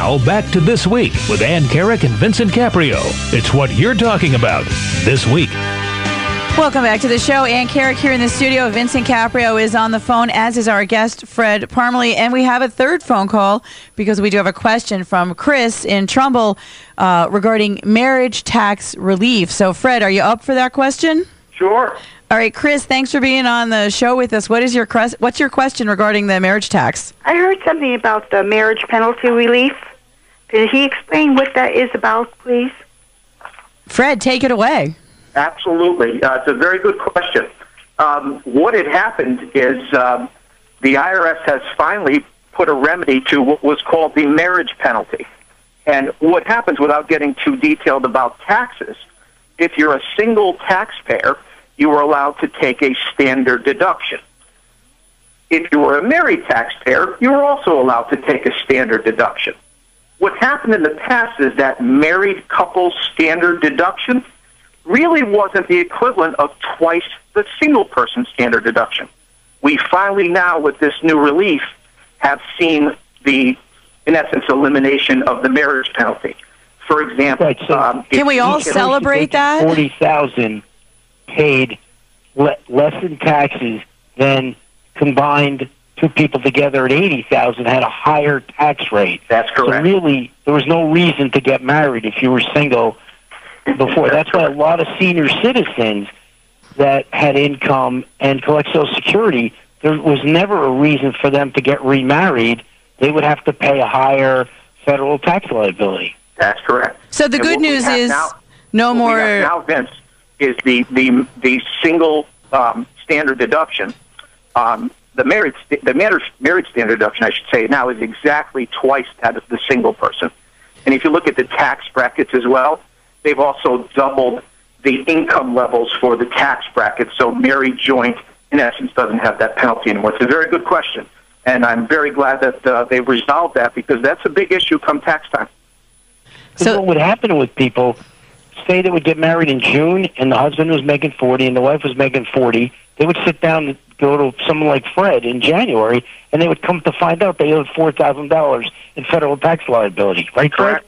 Now, back to This Week with Ann Carrick and Vincent Caprio. It's what you're talking about this week. Welcome back to the show. Ann Carrick here in the studio. Vincent Caprio is on the phone, as is our guest, Fred Parmalee. And we have a third phone call because we do have a question from Chris in Trumbull regarding marriage tax relief. So, Fred, are you up for that question? Sure. All right, Chris, thanks for being on the show with us. What's your question regarding the marriage tax? I heard something about the marriage penalty relief. Could he explain what that is about, please? Fred, take it away. Absolutely. It's a very good question. What had happened is the IRS has finally put a remedy to what was called the marriage penalty. And what happens, without getting too detailed about taxes, if you're a single taxpayer, you are allowed to take a standard deduction. If you were a married taxpayer, you were also allowed to take a standard deduction. What happened in the past is that married couple standard deduction really wasn't the equivalent of twice the single person standard deduction. We finally now, with this new relief, have seen the, in essence, elimination of the marriage penalty. For example, right, so can we all celebrate that? 40,000 paid less in taxes than combined two people together at 80,000 had a higher tax rate. That's correct. So really, there was no reason to get married if you were single before. That's why a lot of senior citizens that had income and collect Social Security, there was never a reason for them to get remarried. They would have to pay a higher federal tax liability. That's correct. So the good news is no more. Now, Vince, is the single standard deduction. The marriage standard deduction, I should say, now is exactly twice that of the single person. And if you look at the tax brackets as well, they've also doubled the income levels for the tax bracket. So married joint, in essence, doesn't have that penalty anymore. It's a very good question. And I'm very glad that they've resolved that, because that's a big issue come tax time. So what would happen with people, say they would get married in June and the husband was making 40 and the wife was making 40, they would sit down and go to someone like Fred in January, and they would come to find out they owed $4,000 in federal tax liability. Right, Fred?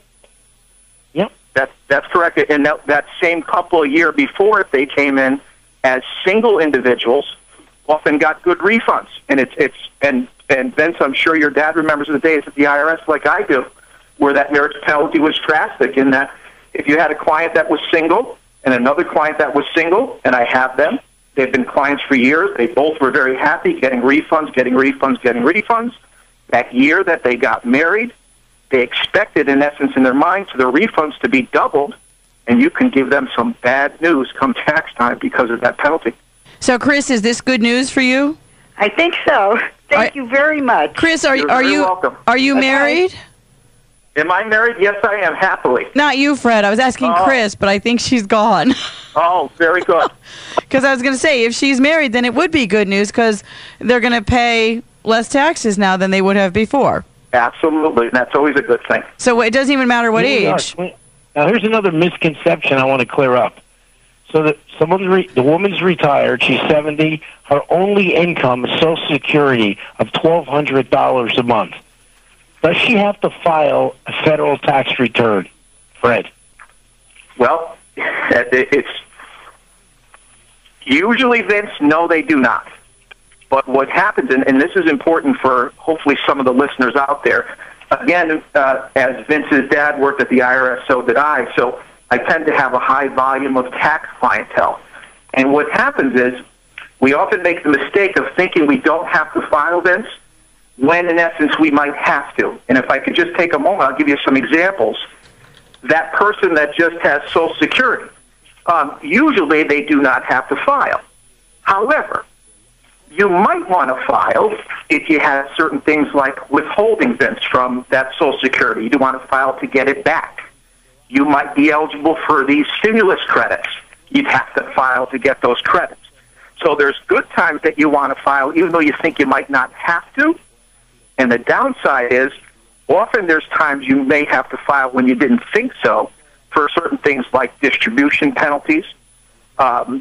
Yep. That's correct. And that same couple a year before, if they came in as single individuals, often got good refunds. And Vince, I'm sure your dad remembers the days at the IRS like I do, where that marriage penalty was drastic, in that if you had a client that was single and another client that was single, and I have them, they've been clients for years, they both were very happy, getting refunds. That year that they got married, they expected, in essence, in their minds, their refunds to be doubled, and you can give them some bad news come tax time because of that penalty. So, Chris, is this good news for you? I think so. Thank you very much. Chris, You're very welcome. Are you married? Am I married? Yes, I am, happily. Not you, Fred. I was asking Chris, but I think she's gone. Oh, very good. Because I was going to say, if she's married, then it would be good news, because they're going to pay less taxes now than they would have before. Absolutely, and that's always a good thing. So it doesn't even matter what age. Now, here's another misconception I want to clear up. So that the woman's retired, she's 70, her only income is Social Security of $1,200 a month. Does she have to file a federal tax return, Fred? Well, it's usually, Vince, no, they do not. But what happens, and this is important for hopefully some of the listeners out there, again, as Vince's dad worked at the IRS, so did I, so I tend to have a high volume of tax clientele. And what happens is we often make the mistake of thinking we don't have to file, Vince, when, in essence, we might have to. And if I could just take a moment, I'll give you some examples. That person that just has Social Security, usually they do not have to file. However, you might want to file if you have certain things like withholding, Vince, from that Social Security. You do want to file to get it back. You might be eligible for these stimulus credits. You'd have to file to get those credits. So there's good times that you want to file, even though you think you might not have to. And the downside is, often there's times you may have to file when you didn't think so, for certain things like distribution penalties,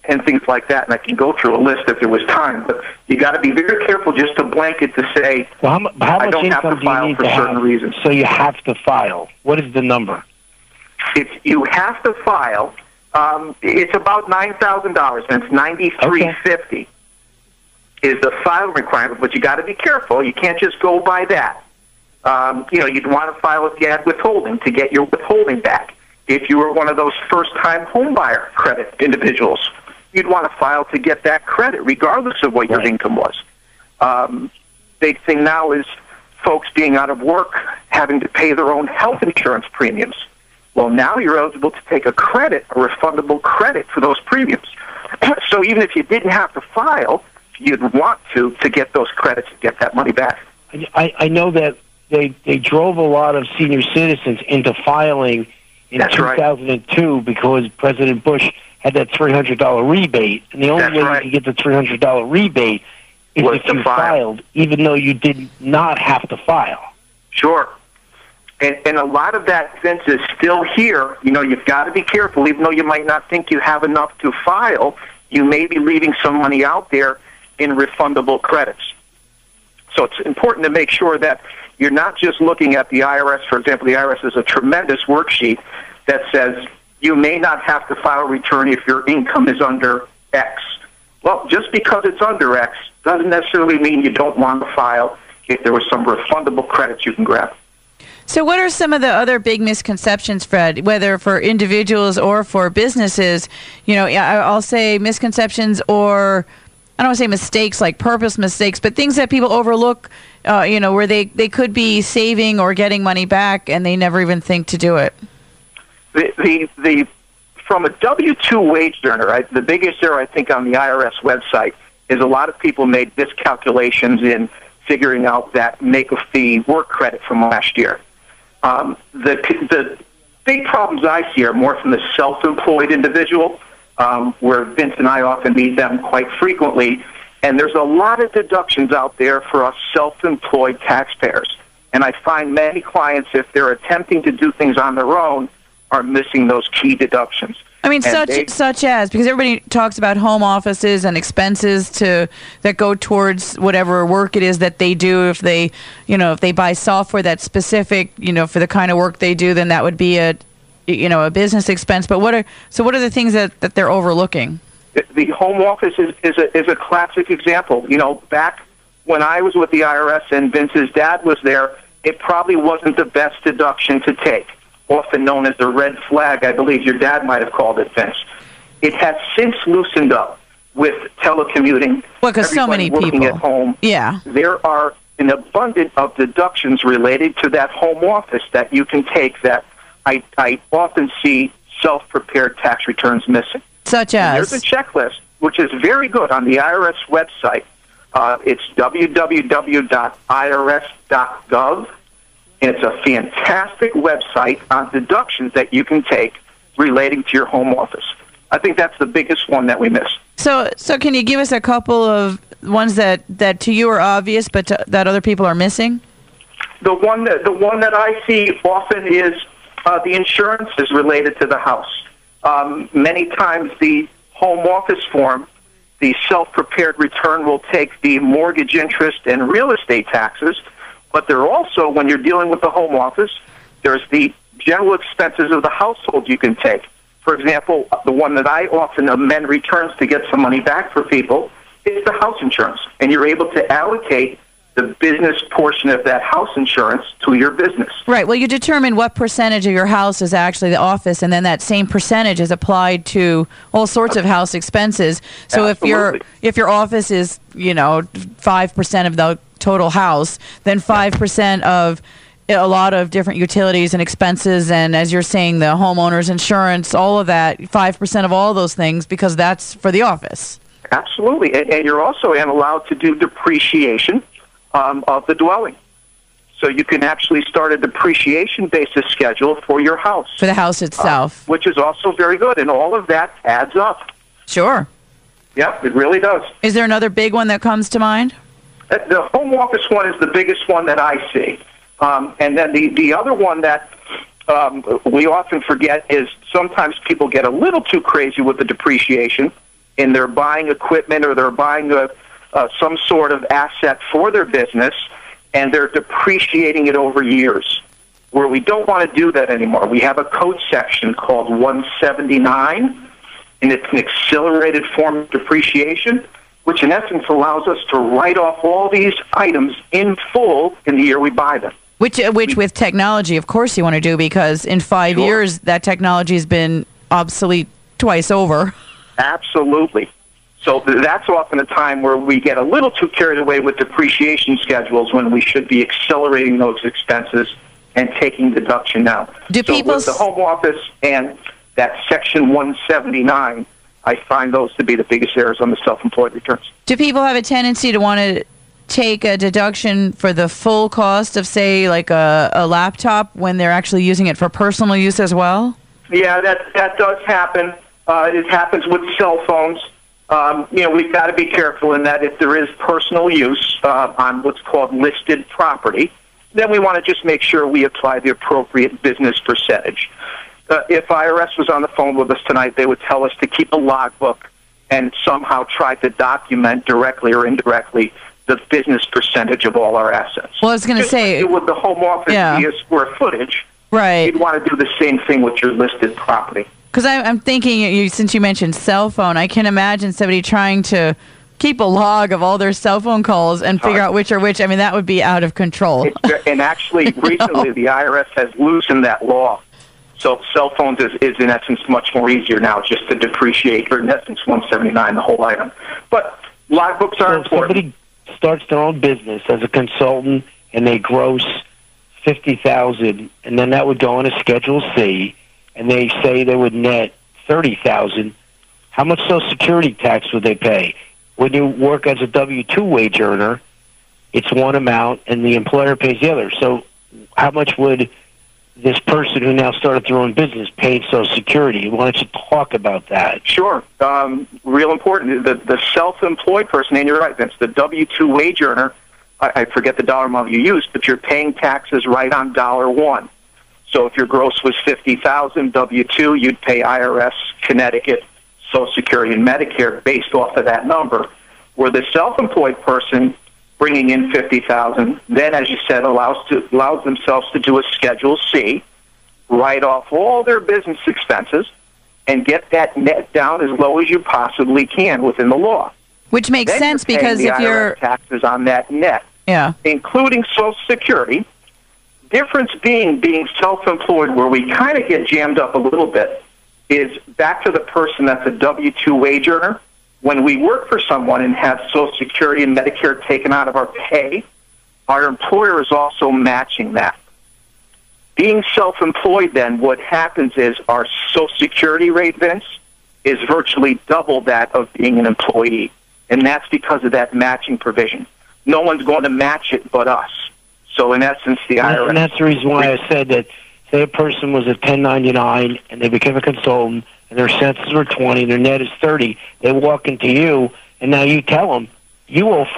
and things like that. And I can go through a list if there was time. But you got to be very careful just to blanket to say, well, how much I don't have to file for certain reasons. So you have to file. What is the number? If you have to file, it's about $9,000, and it's $93.50 is the filing requirement. But you got to be careful. You can't just go by that. You'd want to file if you had withholding to get your withholding back. If you were one of those first-time homebuyer credit individuals, you'd want to file to get that credit, regardless of what your income was. Big thing now is folks being out of work, having to pay their own health insurance premiums. Well, now you're eligible to take a credit, a refundable credit for those premiums. So even if you didn't have to file, you'd want to get those credits and get that money back. I know that they drove a lot of senior citizens into filing in 2002 because President Bush had that $300 rebate, and the only way you could get the $300 rebate is if you filed, even though you did not have to file. Sure. And a lot of that, Vince, is still here. You've got to be careful. Even though you might not think you have enough to file, you may be leaving some money out there in refundable credits. So it's important to make sure that you're not just looking at the IRS. For example, the IRS has a tremendous worksheet that says you may not have to file a return if your income is under X. Well, just because it's under X doesn't necessarily mean you don't want to file if there were some refundable credits you can grab. So what are some of the other big misconceptions, Fred, whether for individuals or for businesses? I'll say misconceptions, or I don't want to say mistakes like purpose mistakes, but things that people overlook, where they could be saving or getting money back and they never even think to do it. From a W-2 wage earner, right, the biggest error I think on the IRS website is a lot of people made miscalculations in figuring out that make-a-fee work credit from last year. The big problems I see are more from the self-employed individual, where Vince and I often meet them quite frequently, and there's a lot of deductions out there for us self-employed taxpayers. And I find many clients, if they're attempting to do things on their own, are missing those key deductions. I mean, such as, because everybody talks about home offices and expenses that go towards whatever work it is that they do. If they buy software that's specific, for the kind of work they do, then that would be a business expense. But what are the things that they're overlooking? The home office is a classic example. Back when I was with the IRS and Vince's dad was there, it probably wasn't the best deduction to take. Often known as the red flag, I believe your dad might have called it, Vince. It has since loosened up with telecommuting. Well, because so many working people at home. Yeah, there are an abundance of deductions related to that home office that you can take that I often see self-prepared tax returns missing. Such as? There's a checklist, which is very good on the IRS website. It's www.irs.gov. And it's a fantastic website on deductions that you can take relating to your home office. I think that's the biggest one that we miss. So can you give us a couple of ones that to you are obvious, but that other people are missing? The one that I see often is the insurance is related to the house. Many times the home office form, the self-prepared return will take the mortgage interest and real estate taxes. But there are also, when you're dealing with the home office, there's the general expenses of the household you can take. For example, the one that I often amend returns to get some money back for people is the house insurance. And you're able to allocate the business portion of that house insurance to your business. Right. Well, you determine what percentage of your house is actually the office, and then that same percentage is applied to all sorts of house expenses. So Absolutely. if your office is 5% of the total house, then 5% of a lot of different utilities and expenses, and as you're saying, the homeowner's insurance, all of that, 5% of all those things, because that's for the office. Absolutely. And you're also allowed to do depreciation of the dwelling. So you can actually start a depreciation basis schedule for your house. For the house itself. Which is also very good, and all of that adds up. Sure. Yep, it really does. Is there another big one that comes to mind? The home office one is the biggest one that I see. And then the other one that we often forget is sometimes people get a little too crazy with the depreciation, and they're buying equipment or they're buying some sort of asset for their business, and they're depreciating it over years, where we don't want to do that anymore. We have a code section called 179, and it's an accelerated form of depreciation, which in essence allows us to write off all these items in full in the year we buy them. Which with technology, of course, you want to do, because in 5 years, that technology has been obsolete twice over. Absolutely. So that's often a time where we get a little too carried away with depreciation schedules when we should be accelerating those expenses and taking deduction now. With the home office and that Section 179, I find those to be the biggest errors on the self-employed returns. Do people have a tendency to want to take a deduction for the full cost of, say, like a laptop when they're actually using it for personal use as well? Yeah, that does happen. It happens with cell phones. We've got to be careful in that if there is personal use on what's called listed property, then we want to just make sure we apply the appropriate business percentage. If IRS was on the phone with us tonight, they would tell us to keep a logbook and somehow try to document directly or indirectly the business percentage of all our assets. Well, I was going to say, with the home office via square footage, right, you'd want to do the same thing with your listed property. Because I'm thinking, since you mentioned cell phone, I can imagine somebody trying to keep a log of all their cell phone calls and figure out which are which. I mean, that would be out of control. And actually, recently, the IRS has loosened that law. So cell phones is in essence much more easier now just to depreciate, or in essence 179, the whole item. But logbooks are important. Somebody starts their own business as a consultant and they gross $50,000, and then that would go on a Schedule C, and they say they would net $30,000. How much Social Security tax would they pay? When you work as a W-2 wage earner, it's one amount, and the employer pays the other. So how much would this person who now started their own business pay Social Security? Why don't you talk about that? Sure. Real important. The self-employed person, and you're right, Vince, the W-2 wage earner, I forget the dollar amount you used, but you're paying taxes right on $1. So if your gross was $50,000 W-2, you'd pay IRS, Connecticut, Social Security, and Medicare based off of that number. Where the self-employed person bringing in $50,000, then, as you said, allows themselves to do a Schedule C, write off all their business expenses, and get that net down as low as you possibly can within the law. Which makes sense, because if you're taxes on that net, including Social Security. Difference being self-employed, where we kind of get jammed up a little bit, is back to the person that's a W-2 wage earner. When we work for someone and have Social Security and Medicare taken out of our pay, our employer is also matching that. Being self-employed, then, what happens is our Social Security rate, Vince, is virtually double that of being an employee. And that's because of that matching provision. No one's going to match it but us. So, in essence, the IRS... And that's the reason why I said that, say a person was at 1099 and they became a consultant, and their census were 20, their net is 30, they walk into you, and now you tell them, you owe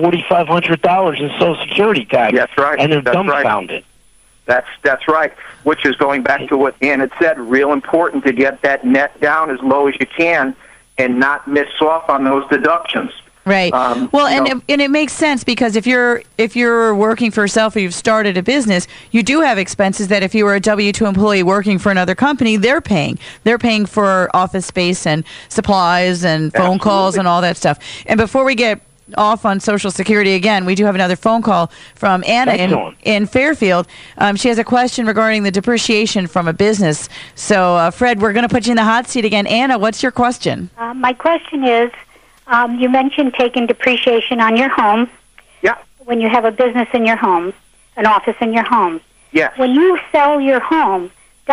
$4,500 in Social Security tax. That's right. And they're dumbfounded. That's right, which is going back to what Ann had said, real important to get that net down as low as you can and not miss off on those deductions. Right. And it makes sense, because if you're working for yourself or you've started a business, you do have expenses that if you were a W-2 employee working for another company, they're paying. They're paying for office space and supplies and phone calls and all that stuff. And before we get off on Social Security again, we do have another phone call from Anna in Fairfield. She has a question regarding the depreciation from a business. So, Fred, we're going to put you in the hot seat again. Anna, what's your question? My question is, you mentioned taking depreciation on your home. Yeah. When you have a business in your home, an office in your home. Yes. When you sell your home,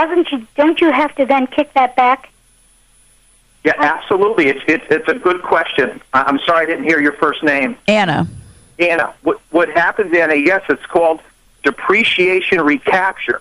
don't you have to then kick that back? Yeah, absolutely. It's a good question. I'm sorry I didn't hear your first name. Anna. Anna. What happens, Anna? Yes, it's called depreciation recapture.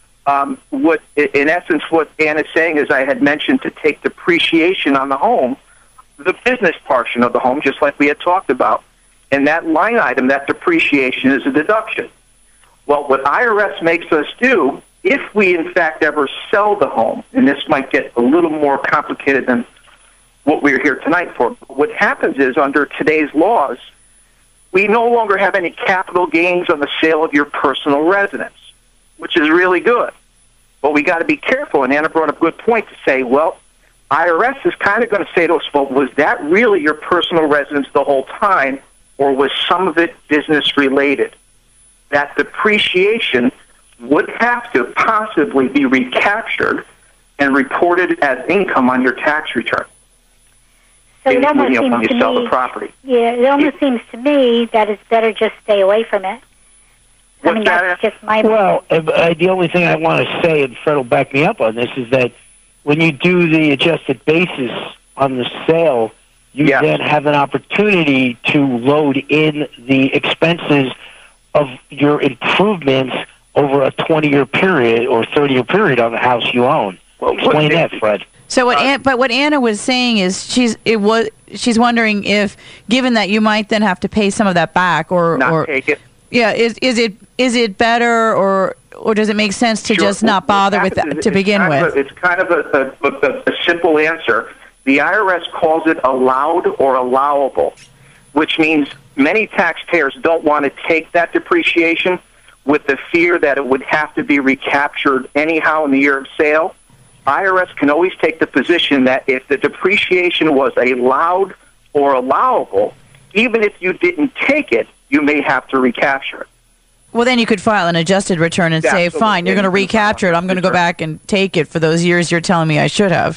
In essence, what Anna's saying is, I had mentioned to take depreciation on the home, the business portion of the home, just like we had talked about. And that line item, that depreciation, is a deduction. Well, what IRS makes us do, if we in fact ever sell the home, and this might get a little more complicated than what we're here tonight for. What happens is, under today's laws, we no longer have any capital gains on the sale of your personal residence, which is really good. But we got to be careful, and Anna brought up a good point to say, well, IRS is kind of going to say to us, well, was that really your personal residence the whole time, or was some of it business-related? That depreciation would have to possibly be recaptured and reported as income on your tax return. So it almost when seems you to sell me, the property. Yeah, it almost seems to me that it's better just stay away from it. I mean, that's just my... Well, the only thing I want to say, and Fred will back me up on this, is that when you do the adjusted basis on the sale, you then have an opportunity to load in the expenses of your improvements over a 20-year period or 30-year period on the house you own. Well, explain that, Fred. So what Anna was saying is she's wondering if, given that you might then have to pay some of that back or take it. Yeah, is it better or does it make sense to just not bother with that to begin with? It's kind of a simple answer. The IRS calls it allowed or allowable, which means many taxpayers don't want to take that depreciation with the fear that it would have to be recaptured anyhow in the year of sale. IRS can always take the position that if the depreciation was allowed or allowable, even if you didn't take it, you may have to recapture it. Well, then you could file an adjusted return and say, fine, you're going to recapture it. I'm going to go back and take it for those years you're telling me I should have.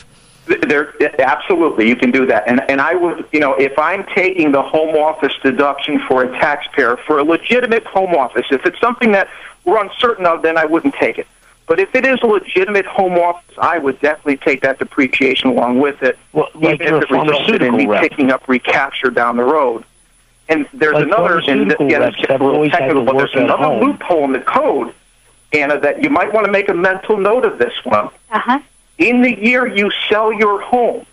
Absolutely, you can do that. And I would, if I'm taking the home office deduction for a taxpayer for a legitimate home office, if it's something that we're uncertain of, then I wouldn't take it. But if it is a legitimate home office, I would definitely take that depreciation along with it, like even if it resulted in me picking up recapture down the road. And there's another, and again, it's a little technical, but there's another loophole in the code, Anna, that you might want to make a mental note of this one. Uh-huh. In the year you sell your home,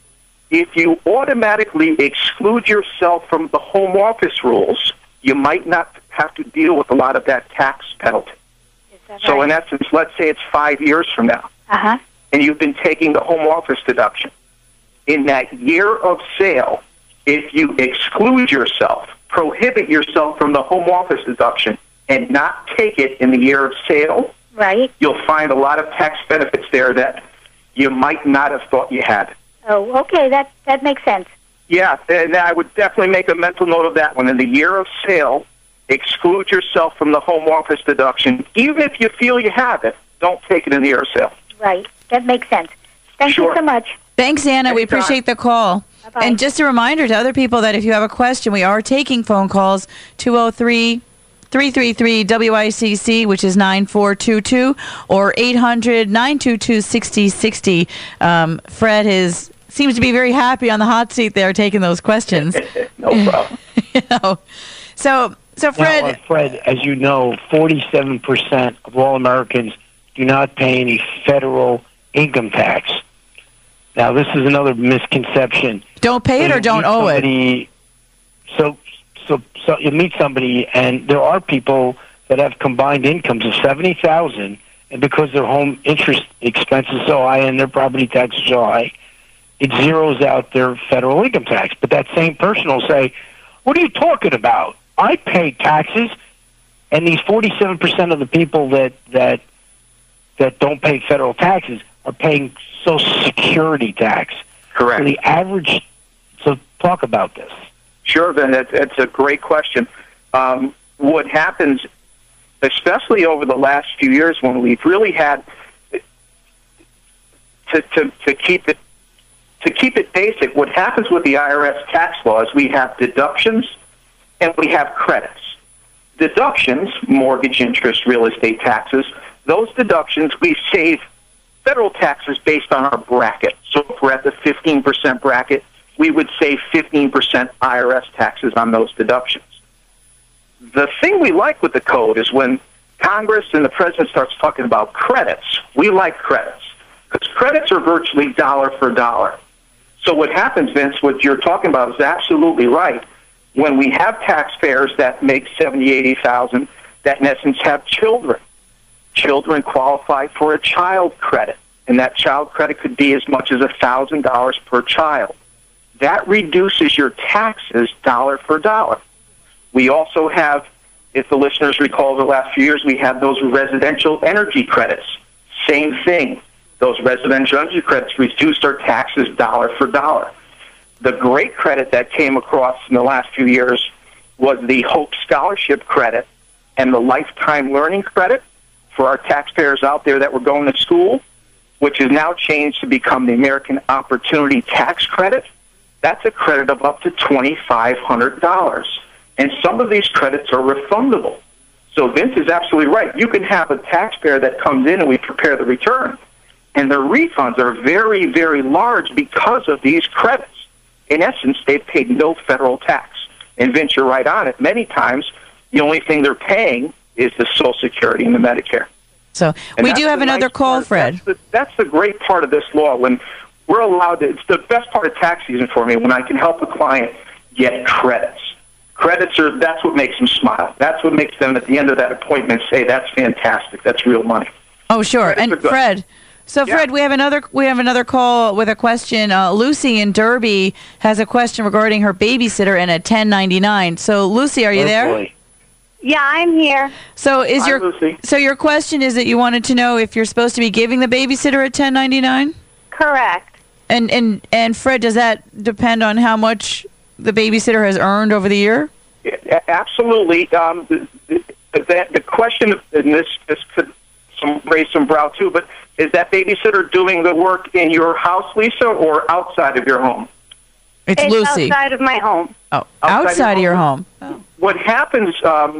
if you automatically exclude yourself from the home office rules, you might not have to deal with a lot of that tax penalty. So in essence, let's say it's 5 years from now, and you've been taking the home office deduction. In that year of sale, if you exclude yourself, prohibit yourself from the home office deduction, and not take it in the year of sale, you'll find a lot of tax benefits there that you might not have thought you had. Oh, okay, that makes sense. Yeah, and I would definitely make a mental note of that one. In the year of sale, exclude yourself from the home office deduction. Even if you feel you have it, don't take it in the year of sale. Right. That makes sense. Thank you so much. Thanks, Anna. We appreciate the call. Bye-bye. And just a reminder to other people that if you have a question, we are taking phone calls, 203-333-WICC, which is 9422, or 800-922-6060. Fred seems to be very happy on the hot seat there taking those questions. No problem. So Fred... Now, Fred, as you know, 47% of all Americans do not pay any federal income tax. Now, this is another misconception. Don't pay it or don't owe it? So you meet somebody, and there are people that have combined incomes of $70,000, and because their home interest expenses are so high and their property taxes are so high, it zeroes out their federal income tax. But that same person will say, what are you talking about? I pay taxes, and these 47% of the people that don't pay federal taxes are paying Social Security tax. Correct. So the average. So talk about this. Sure, Ben. That's a great question. What happens, especially over the last few years, when we've really had to keep it basic, what happens with the IRS tax law is we have deductions and we have credits. Deductions, mortgage interest, real estate taxes, those deductions we save federal taxes based on our bracket. So if we're at the 15% bracket, we would save 15% IRS taxes on those deductions. The thing we like with the code is when Congress and the President starts talking about credits, we like credits, because credits are virtually dollar for dollar. So what happens, Vince, what you're talking about is absolutely right. When we have taxpayers that make $70,000, $80,000, that in essence have children qualify for a child credit, and that child credit could be as much as $1,000 per child. that reduces your taxes dollar for dollar. We also have, if the listeners recall the last few years, we had those residential energy credits. Same thing. Those residential energy credits reduced our taxes dollar for dollar. The great credit that came across in the last few years was the Hope Scholarship Credit and the Lifetime Learning Credit for our taxpayers out there that were going to school, which is now changed to become the American Opportunity Tax Credit. That's a credit of up to $2,500. And some of these credits are refundable. So Vince is absolutely right. You can have a taxpayer that comes in and we prepare the return, and their refunds are very, very large because of these credits. In essence, they've paid no federal tax. And Vince, you're right on it. Many times, the only thing they're paying is the Social Security and the Medicare. So we do have another call, Fred. That's the great part of this law. When we're allowed to, it's the best part of tax season for me, when I can help a client get credits. Credits are, that's what makes them smile. That's what makes them, at the end of that appointment, say, that's fantastic. That's real money. Oh, sure. And Fred, Fred, we have another call with a question. Lucy in Derby has a question regarding her babysitter and a 1099. So, Lucy, are you there? Boy. Yeah, I'm here. So Lucy. So your question is that you wanted to know if you're supposed to be giving the babysitter a 1099? Correct. And Fred, does that depend on how much the babysitter has earned over the year? Yeah, absolutely. The question, and this could raise some brow too, but is that babysitter doing the work in your house, Lisa, or outside of your home? It's Lucy. Outside of my home. Oh, outside of your home. Oh. What happens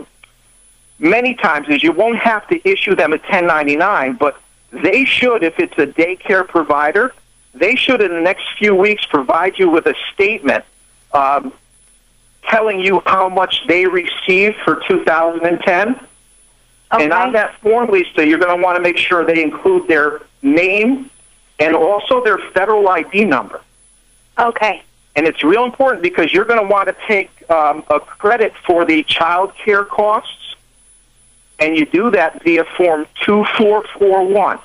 many times is you won't have to issue them a 1099, but they should, if it's a daycare provider, they should in the next few weeks provide you with a statement telling you how much they received for 2010. Okay. And on that form, Lisa, you're going to want to make sure they include their name and also their federal ID number. Okay. And it's real important because you're going to want to take a credit for the child care costs, and you do that via Form 2441.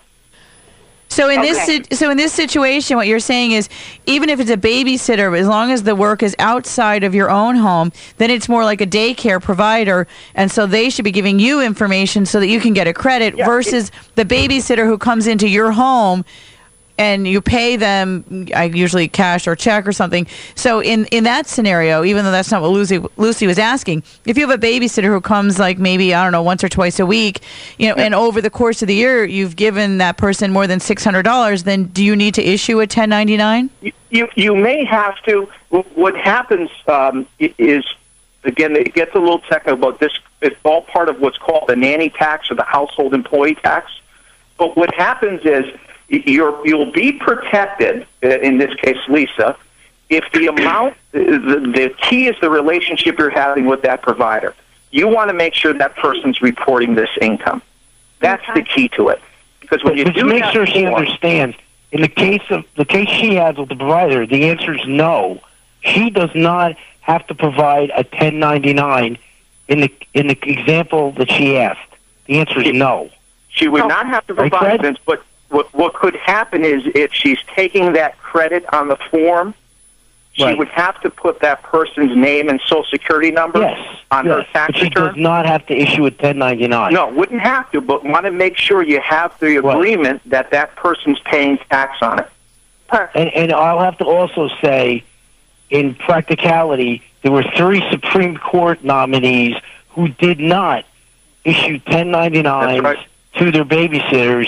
So in this situation, what you're saying is, even if it's a babysitter, as long as the work is outside of your own home, then it's more like a daycare provider, and so they should be giving you information so that you can get a credit versus the babysitter who comes into your home and you pay them, usually cash or check or something. So in that scenario, even though that's not what Lucy was asking, if you have a babysitter who comes like maybe, I don't know, once or twice a week, and over the course of the year you've given that person more than $600, then do you need to issue a 1099? You may have to. What happens is, again, it gets a little technical about this. It's all part of what's called the nanny tax or the household employee tax. But what happens is, you'll be protected, in this case, Lisa, if the amount, the key is the relationship you're having with that provider. You want to make sure that person's reporting this income. That's the key to it. Because when you do make sure she understands, in the case she has with the provider, the answer is no. She does not have to provide a 1099 in the example that she asked. The answer is no. She would not have to provide this, but what could happen is if she's taking that credit on the form, she would have to put that person's name and Social Security number on her tax return. She does not have to issue a 1099. No, wouldn't have to, but want to make sure you have the agreement that that person's paying tax on it. Perfect. And I'll have to also say, in practicality, there were 3 Supreme Court nominees who did not issue 1099s to their babysitters,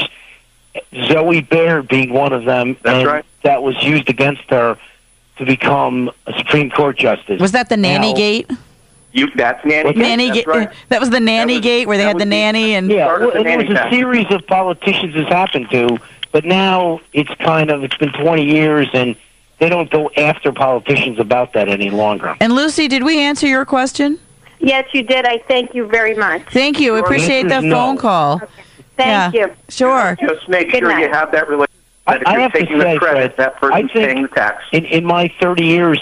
Zoe Baird being one of them, that was used against her to become a Supreme Court justice. Was that the nanny gate? That's nanny gate. That's right. That was the nanny gate where they had the nanny and it was a series of politicians this happened to, but now it's been 20 years and they don't go after politicians about that any longer. And Lucy, did we answer your question? Yes, you did. I thank you very much. Thank you. Appreciate that phone call. Okay. Thank you. Sure. Just make sure you have that relationship. That if you're taking the credit, that person's paying the tax. In my 30 years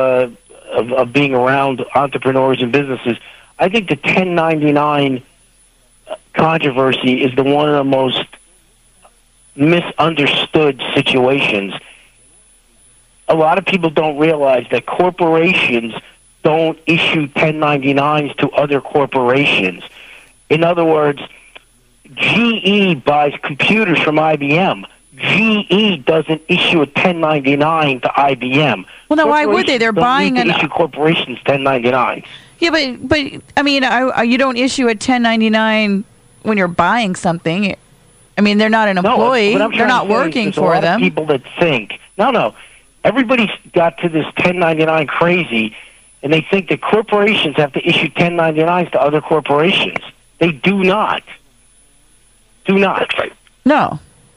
of being around entrepreneurs and businesses, I think the 1099 controversy is one of the most misunderstood situations. a lot of people don't realize that corporations don't issue 1099s to other corporations. In other words, GE buys computers from IBM. GE doesn't issue a 1099 to IBM. Well, now why would they? They're buying an issue corporations 1099s. Yeah, but I mean, you don't issue a 1099 when you're buying something. I mean, they're not an employee. No, they're not working for them. Of people that think no. Everybody's got to this 1099 crazy, and they think that corporations have to issue 1099s to other corporations. They do not. Do not. That's right. No.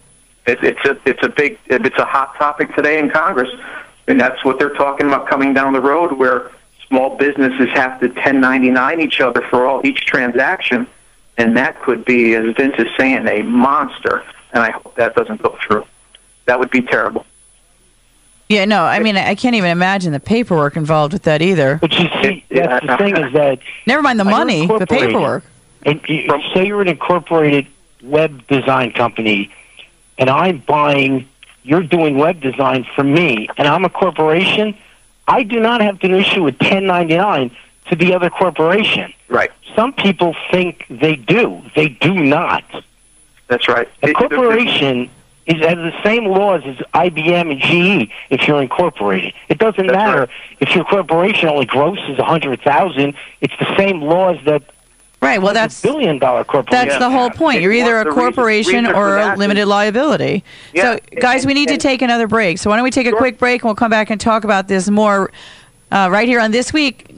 It's a hot topic today in Congress, and that's what they're talking about coming down the road, where small businesses have to 1099 each other for each transaction, and that could be, as Vince is saying, a monster. And I hope that doesn't go through. That would be terrible. Yeah, no, I mean, I can't even imagine the paperwork involved with that either. But you see, that's the thing is that... Never mind the money, the paperwork. And say you're an incorporated web design company, and you're doing web design for me, and I'm a corporation, I do not have to issue a 1099 to the other corporation. Right. Some people think they do. They do not. That's right. A corporation has the same laws as IBM and GE if you're incorporated. It doesn't matter if your corporation only grosses $100,000. It's the same laws that Right. Well, that's $1 billion corporation. That's the whole point. You're either a corporation or a limited liability. Yeah. So, guys, we need to take another break. So why don't we take a quick break and we'll come back and talk about this more right here on This Week